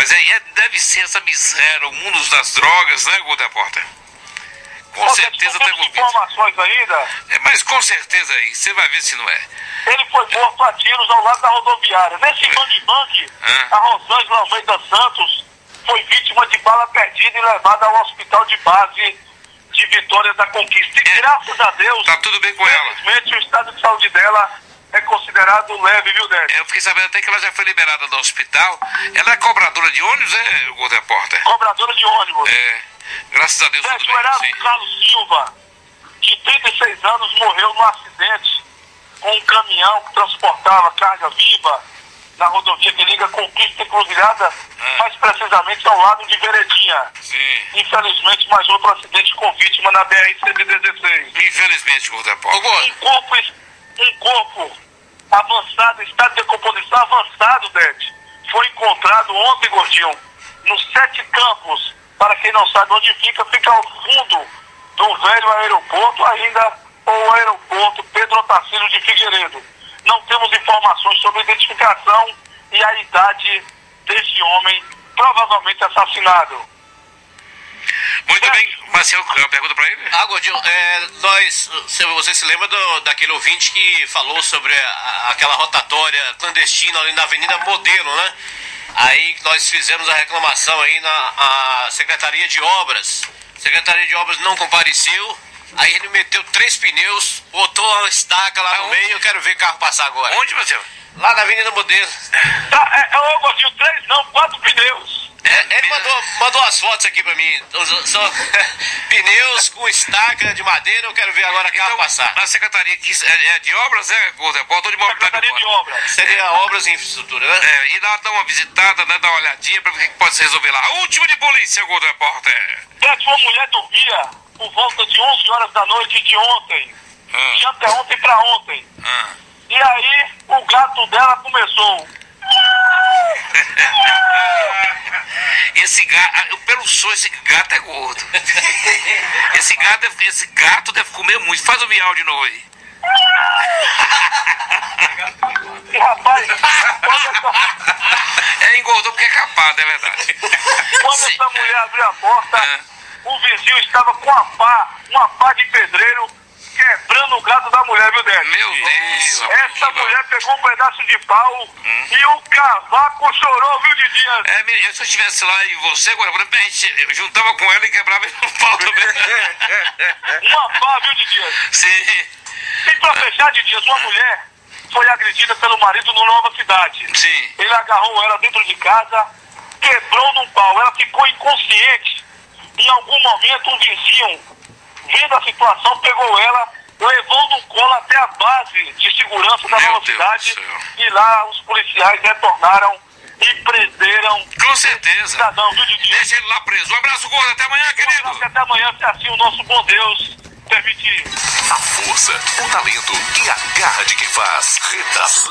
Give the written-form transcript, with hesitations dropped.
Rapaz, deve ser essa miséria, o mundo das drogas, né, Gordo Repórter? Com certeza tá envolvido. Informações ainda. Mas com certeza aí, você vai ver se não é. Ele foi morto a tiros ao lado da rodoviária. Nesse bang-bang, a Rosângela Almeida Santos foi vítima de bala perdida e levada ao hospital de base de Vitória da Conquista. E graças a Deus, tá tudo bem com ela. Infelizmente, o estado de saúde dela é considerado leve, viu, Débora? Eu fiquei sabendo até que ela já foi liberada do hospital. Ela é cobradora de ônibus, Gordo Repórter? Cobradora de ônibus. Graças a Deus, tudo bem. O Erasmo Carlos Silva, de 36 anos, morreu num acidente com um caminhão que transportava carga viva na rodovia que liga Conquista e Cruzilhada, mais precisamente ao lado de Veredinha. Sim. Infelizmente, mais outro acidente com vítima na BR-116. Infelizmente, Gordo Repórter. Um corpo avançado, estado de decomposição avançado, Dete, foi encontrado ontem, Gordinho, nos 7 Campos. Para quem não sabe onde fica ao fundo do velho aeroporto, ainda o aeroporto Pedro Otacílio de Figueiredo. Não temos informações sobre a identificação e a idade desse homem provavelmente assassinado. Muito bem, Marcelo, uma pergunta para ele? Gordinho, você se lembra daquele ouvinte que falou sobre aquela rotatória clandestina ali na Avenida Modelo, né? Aí nós fizemos a reclamação aí na Secretaria de Obras. A Secretaria de Obras não compareceu. Aí ele meteu 3 pneus, botou uma estaca lá no meio. Eu quero ver carro passar agora. Onde, Marcelo? Lá na Avenida Modelo. Gordinho, 3 não, 4 pneus. Ele mandou as fotos aqui pra mim. São pneus com estaca de madeira. Eu quero ver agora carro passar. A Secretaria que é de Obras, Gordo Repórter? De Secretaria de Obras. Seria Obras e Infraestrutura, né? E dá uma visitada, né? Dá uma olhadinha pra ver o que pode se resolver lá. Última de polícia, Gordo Repórter. Uma mulher dormia por volta de 11 horas da noite de ontem. De anteontem pra ontem. E aí o gato dela começou. Esse gato, pelo som, esse gato é gordo. Esse gato deve comer muito. Faz o miau de novo aí. E rapaz, engordou porque é capado, é verdade. Quando essa mulher abriu a porta, o vizinho estava com uma pá de pedreiro quebrando o gato da mulher, viu, Débora? Meu Deus! Essa mulher pegou um pedaço de pau e o cavaco chorou, viu, de dia? Se eu estivesse lá e você, agora, eu juntava com ela e quebrava o pau também. Uma pá, viu, de dia? Sim. E pra fechar, de dias, uma mulher foi agredida pelo marido no Nova Cidade. Sim. Ele agarrou ela dentro de casa, quebrou num pau. Ela ficou inconsciente. Em algum momento, um vizinho, vendo a situação, pegou ela, levou no colo até a base de segurança da Nova Cidade. E lá os policiais retornaram e prenderam. Com certeza. Cidadão, viu, Didi? Deixa ele lá preso. Um abraço, gordo. Até amanhã, querido. Um abraço, até amanhã, se assim o nosso bom Deus permitir. A força, o talento e a garra de quem faz. Redação